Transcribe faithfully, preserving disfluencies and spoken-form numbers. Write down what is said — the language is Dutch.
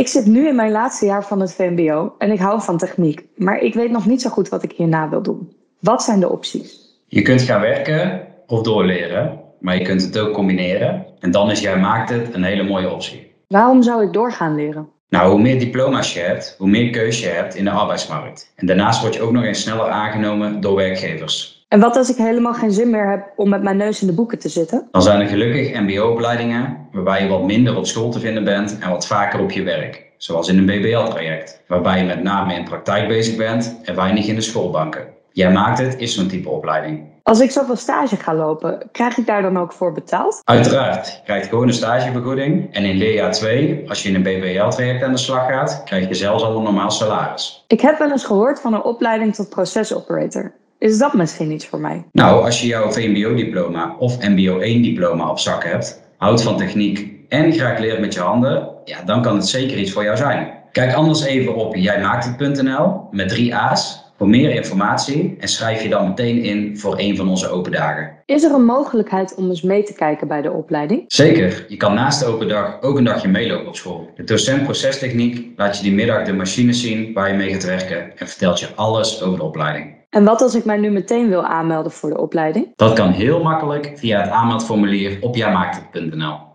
Ik zit nu in mijn laatste jaar van het V M B O en ik hou van techniek, maar ik weet nog niet zo goed wat ik hierna wil doen. Wat zijn de opties? Je kunt gaan werken of doorleren, maar je kunt het ook combineren. En dan is Jij Maakt Het een hele mooie optie. Waarom zou ik doorgaan leren? Nou, hoe meer diploma's je hebt, hoe meer keuze je hebt in de arbeidsmarkt. En daarnaast word je ook nog eens sneller aangenomen door werkgevers. En wat als ik helemaal geen zin meer heb om met mijn neus in de boeken te zitten? Dan zijn er gelukkig M B O-opleidingen waarbij je wat minder op school te vinden bent en wat vaker op je werk. Zoals in een B B L-traject, waarbij je met name in praktijk bezig bent en weinig in de schoolbanken. Jij Maakt Het is zo'n type opleiding. Als ik zoveel stage ga lopen, krijg ik daar dan ook voor betaald? Uiteraard, je krijgt gewoon een stagevergoeding en in leerjaar twee, als je in een B B L-traject aan de slag gaat, krijg je zelfs al een normaal salaris. Ik heb wel eens gehoord van een opleiding tot procesoperator. Is dat misschien iets voor mij? Nou, als je jouw V M B O-diploma of M B O één-diploma op zak hebt, houdt van techniek en graag leert met je handen, ja, dan kan het zeker iets voor jou zijn. Kijk anders even op jijmaaktet punt n l met drie A's voor meer informatie en schrijf je dan meteen in voor een van onze open dagen. Is er een mogelijkheid om eens mee te kijken bij de opleiding? Zeker, je kan naast de open dag ook een dagje meelopen op school. De docent procestechniek laat je die middag de machines zien waar je mee gaat werken en vertelt je alles over de opleiding. En wat als ik mij nu meteen wil aanmelden voor de opleiding? Dat kan heel makkelijk via het aanmeldformulier op jijmaaktet punt n l.